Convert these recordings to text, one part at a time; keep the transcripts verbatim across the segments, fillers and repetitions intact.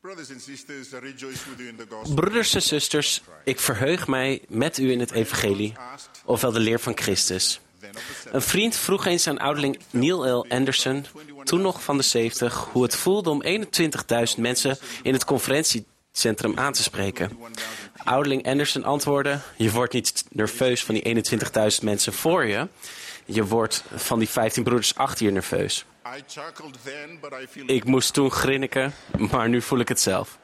Broeders en zusters, ik verheug mij met u in het evangelie, ofwel de leer van Christus. Een vriend vroeg eens aan ouderling Neil L. Anderson, toen nog van de zeventig, hoe het voelde om eenentwintigduizend mensen in het conferentiecentrum aan te spreken. Ouderling Anderson antwoordde: je wordt niet nerveus van die eenentwintigduizend mensen voor je. Je wordt van die vijftien broeders achter je nerveus. Ik moest toen grinniken, maar nu voel ik het zelf.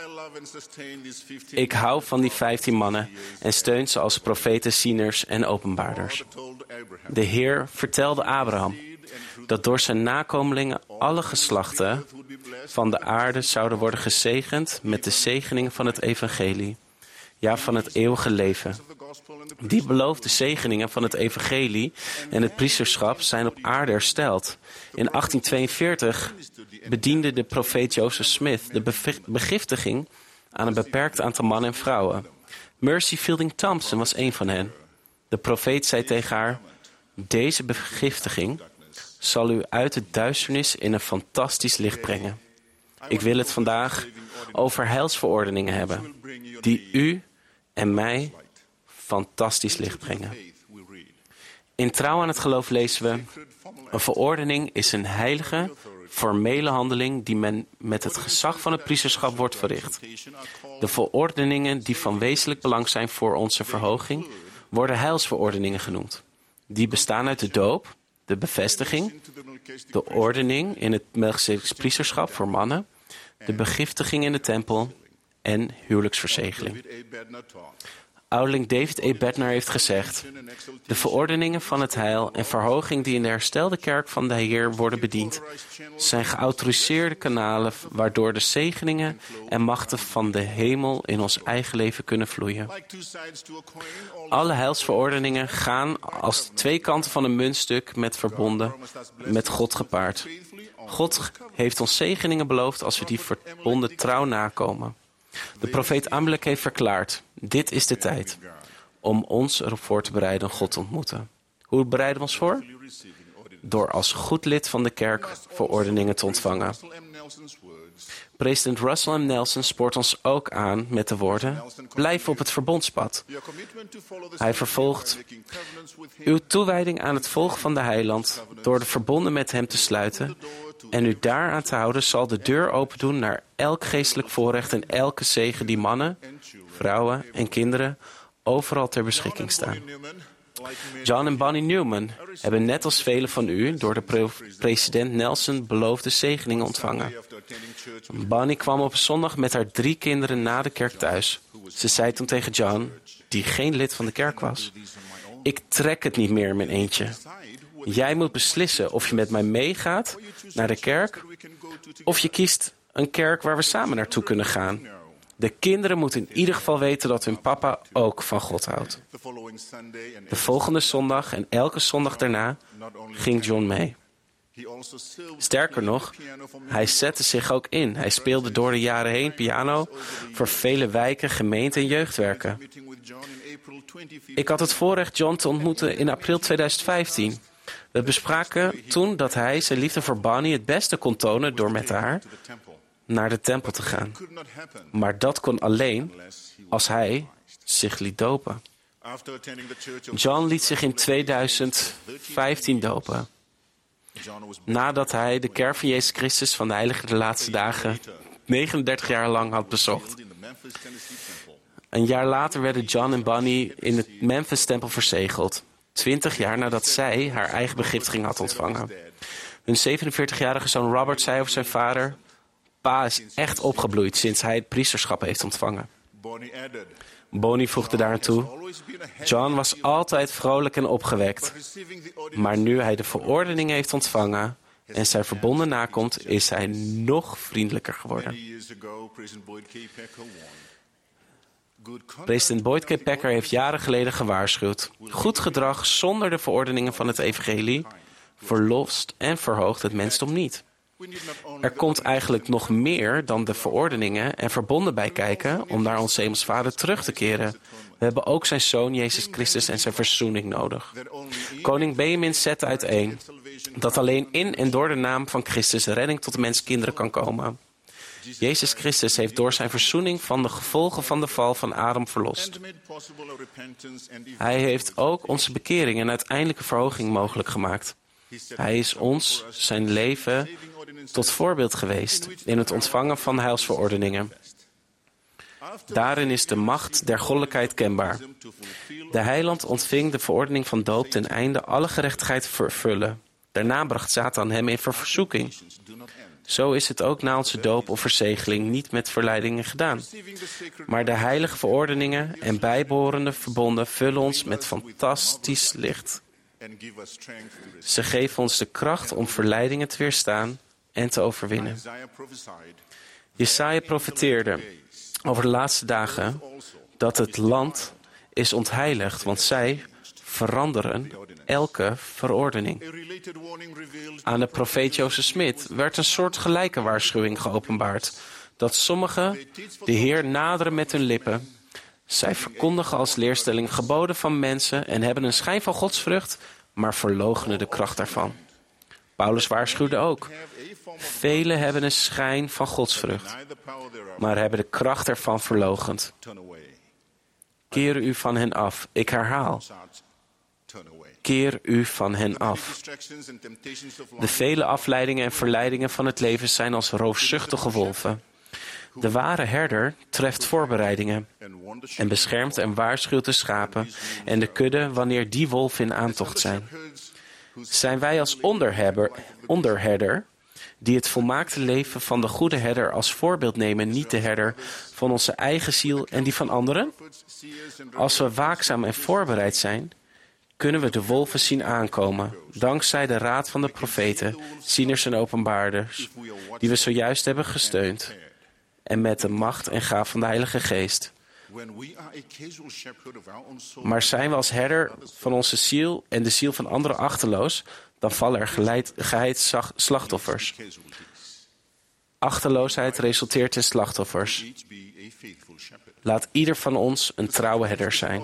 Ik hou van die vijftien mannen en steun ze als profeten, zieners en openbaarders. De Heer vertelde Abraham dat door zijn nakomelingen alle geslachten van de aarde zouden worden gezegend met de zegeningen van het evangelie. Ja, van het eeuwige leven. Die beloofde zegeningen van het evangelie en het priesterschap zijn op aarde hersteld. In achttien tweeënveertig bediende de profeet Joseph Smith de begiftiging aan een beperkt aantal mannen en vrouwen. Mercy Fielding Thompson was een van hen. De profeet zei tegen haar: deze begiftiging zal u uit de duisternis in een fantastisch licht brengen. Ik wil het vandaag over heilsverordeningen hebben, die u en mij fantastisch licht brengen. In Trouw aan het geloof lezen we: een verordening is een heilige, formele handeling die men met het gezag van het priesterschap wordt verricht. De verordeningen die van wezenlijk belang zijn voor onze verhoging worden heilsverordeningen genoemd. Die bestaan uit de doop, de bevestiging, de ordening in het Melchizedeks priesterschap voor mannen, de begiftiging in de tempel en huwelijksverzegeling. Ouderling David E. Bednar heeft gezegd: de verordeningen van het heil en verhoging die in de herstelde kerk van de Heer worden bediend, zijn geautoriseerde kanalen waardoor de zegeningen en machten van de hemel in ons eigen leven kunnen vloeien. Alle heilsverordeningen gaan als twee kanten van een muntstuk met verbonden met God gepaard. God heeft ons zegeningen beloofd als we die verbonden trouw nakomen. De profeet Amalek heeft verklaard: dit is de tijd om ons erop voor te bereiden God te ontmoeten. Hoe bereiden we ons voor? Door als goed lid van de kerk verordeningen te ontvangen. President Russell M. Nelson spoort ons ook aan met de woorden: blijf op het verbondspad. Hij vervolgt: uw toewijding aan het volgen van de heiland, door de verbonden met hem te sluiten en u daaraan te houden, zal de deur open doen naar elk geestelijk voorrecht en elke zegen die mannen, vrouwen en kinderen overal ter beschikking staan. John en Bonnie Newman hebben net als velen van u door de pre- president Nelson beloofde zegeningen ontvangen. Bonnie kwam op een zondag met haar drie kinderen na de kerk thuis. Ze zei toen tegen John, die geen lid van de kerk was: ik trek het niet meer in mijn eentje. Jij moet beslissen of je met mij meegaat naar de kerk, of je kiest een kerk waar we samen naartoe kunnen gaan. De kinderen moeten in ieder geval weten dat hun papa ook van God houdt. De volgende zondag en elke zondag daarna ging John mee. Sterker nog, hij zette zich ook in. Hij speelde door de jaren heen piano voor vele wijken, gemeenten en jeugdwerken. Ik had het voorrecht John te ontmoeten in april tweeduizend vijftien. We bespraken toen dat hij zijn liefde voor Bonnie het beste kon tonen door met haar naar de tempel te gaan. Maar dat kon alleen als hij zich liet dopen. John liet zich in tweeduizend vijftien dopen. Nadat hij de kerk van Jezus Christus van de Heilige der Laatste Dagen negenendertig jaar lang had bezocht. Een jaar later werden John en Bonnie in het Memphis-tempel verzegeld. Twintig jaar nadat zij haar eigen begiftiging had ontvangen. Hun zevenenveertigjarige zoon Robert zei over zijn vader: pa is echt opgebloeid sinds hij het priesterschap heeft ontvangen. Bonnie voegde daaraan toe: John was altijd vrolijk en opgewekt. Maar nu hij de verordening heeft ontvangen en zijn verbonden nakomt, is hij nog vriendelijker geworden. President Boyd K. Packer heeft jaren geleden gewaarschuwd: goed gedrag zonder de verordeningen van het evangelie verlost en verhoogt het mensdom niet. Er komt eigenlijk nog meer dan de verordeningen en verbonden bij kijken om naar onze Hemels Vader terug te keren. We hebben ook zijn Zoon Jezus Christus en zijn verzoening nodig. Koning Benjamin zette uiteen dat alleen in en door de naam van Christus redding tot de menskinderen kan komen. Jezus Christus heeft door zijn verzoening van de gevolgen van de val van Adam verlost. Hij heeft ook onze bekering en uiteindelijke verhoging mogelijk gemaakt. Hij is ons, zijn leven, tot voorbeeld geweest in het ontvangen van heilsverordeningen. Daarin is de macht der goddelijkheid kenbaar. De heiland ontving de verordening van doop ten einde alle gerechtigheid te vervullen. Daarna bracht Satan hem in verzoeking. Zo is het ook na onze doop of verzegeling niet met verleidingen gedaan. Maar de heilige verordeningen en bijbehorende verbonden vullen ons met fantastisch licht. Ze geven ons de kracht om verleidingen te weerstaan en te overwinnen. Jesaja profeteerde over de laatste dagen dat het land is ontheiligd, want zij veranderen elke verordening. Aan de profeet Jozef Smith werd een soort gelijke waarschuwing geopenbaard, dat sommigen de Heer naderen met hun lippen. Zij verkondigen als leerstelling geboden van mensen en hebben een schijn van godsvrucht, maar verloochenen de kracht daarvan. Paulus waarschuwde ook. Velen hebben een schijn van godsvrucht, maar hebben de kracht ervan verloochend. Keer u van hen af. Ik herhaal. Keer u van hen af. De vele afleidingen en verleidingen van het leven zijn als roofzuchtige wolven. De ware herder treft voorbereidingen en beschermt en waarschuwt de schapen en de kudde wanneer die wolven in aantocht zijn. Zijn wij als onderherder, onderherder die het volmaakte leven van de goede herder als voorbeeld nemen, niet de herder van onze eigen ziel en die van anderen? Als we waakzaam en voorbereid zijn, kunnen we de wolven zien aankomen, dankzij de raad van de profeten, zieners en openbaarders, die we zojuist hebben gesteund, en met de macht en gaaf van de Heilige Geest. Maar zijn we als herder van onze ziel en de ziel van anderen achterloos, dan vallen er geleid, geheid slachtoffers. Achterloosheid resulteert in slachtoffers. Laat ieder van ons een trouwe herder zijn.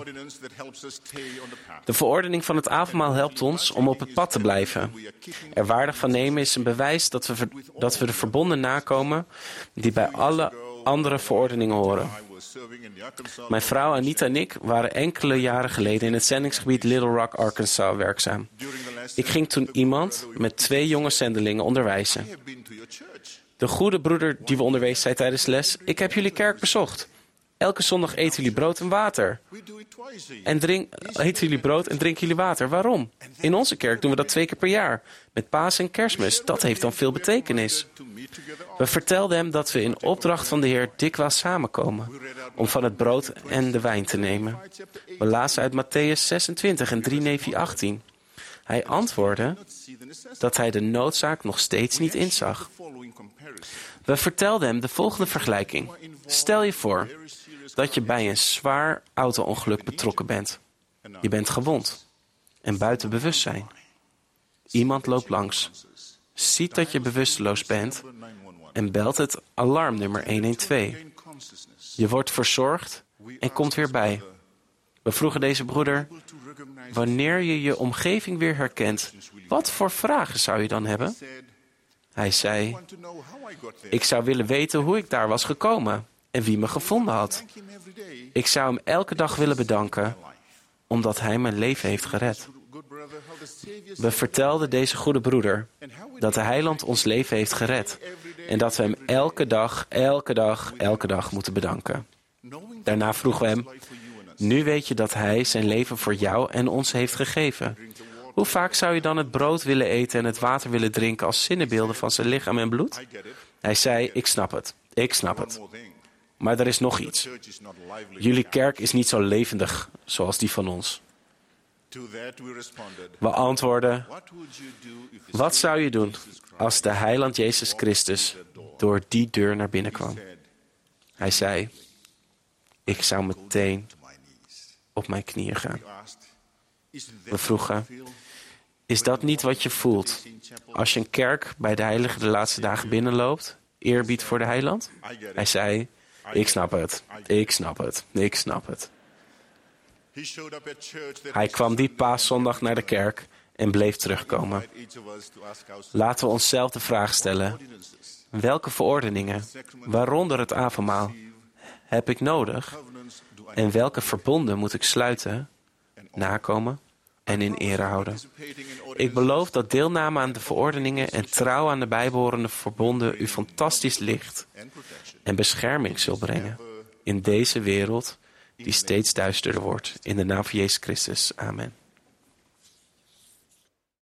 De verordening van het avondmaal helpt ons om op het pad te blijven. Er waardig van nemen is een bewijs dat we, dat we de verbonden nakomen die bij alle andere verordeningen horen. Mijn vrouw Anita en ik waren enkele jaren geleden in het zendingsgebied Little Rock, Arkansas werkzaam. Ik ging toen iemand met twee jonge zendelingen onderwijzen. De goede broeder die we onderwees zei tijdens les: ik heb jullie kerk bezocht. Elke zondag eten jullie brood en water. En drink, eten jullie brood en drinken jullie water. Waarom? In onze kerk doen we dat twee keer per jaar. Met Paas en Kerstmis. Dat heeft dan veel betekenis. We vertelden hem dat we in opdracht van de Heer dikwijls samenkomen om van het brood en de wijn te nemen. We lazen uit Matthäus zesentwintig en drie Nefi achttien. Hij antwoordde dat hij de noodzaak nog steeds niet inzag. We vertelden hem de volgende vergelijking. Stel je voor dat je bij een zwaar auto-ongeluk betrokken bent. Je bent gewond en buiten bewustzijn. Iemand loopt langs, ziet dat je bewusteloos bent en belt het alarmnummer honderdtwaalf. Je wordt verzorgd en komt weer bij. We vroegen deze broeder: wanneer je je omgeving weer herkent, wat voor vragen zou je dan hebben? Hij zei: ik zou willen weten hoe ik daar was gekomen en wie me gevonden had. Ik zou hem elke dag willen bedanken, omdat hij mijn leven heeft gered. We vertelden deze goede broeder dat de heiland ons leven heeft gered en dat we hem elke dag, elke dag, elke dag moeten bedanken. Daarna vroegen we hem: nu weet je dat hij zijn leven voor jou en ons heeft gegeven. Hoe vaak zou je dan het brood willen eten en het water willen drinken als zinnebeelden van zijn lichaam en bloed? Hij zei: ik snap het, ik snap het. Maar er is nog iets. Jullie kerk is niet zo levendig zoals die van ons. We antwoorden: wat zou je doen als de heiland Jezus Christus door die deur naar binnen kwam? Hij zei: ik zou meteen op mijn knieën gaan. We vroegen: is dat niet wat je voelt als je een kerk bij de heilige de laatste dagen binnenloopt? Eerbied voor de heiland? Hij zei: ik snap het, ik snap het, ik snap het. Hij kwam die paaszondag naar de kerk en bleef terugkomen. Laten we onszelf de vraag stellen: welke verordeningen, waaronder het avondmaal, heb ik nodig? En welke verbonden moet ik sluiten, nakomen en in ere houden? Ik beloof dat deelname aan de verordeningen en trouw aan de bijbehorende verbonden u fantastisch licht en bescherming zal brengen in deze wereld die steeds duisterder wordt. In de naam van Jezus Christus. Amen.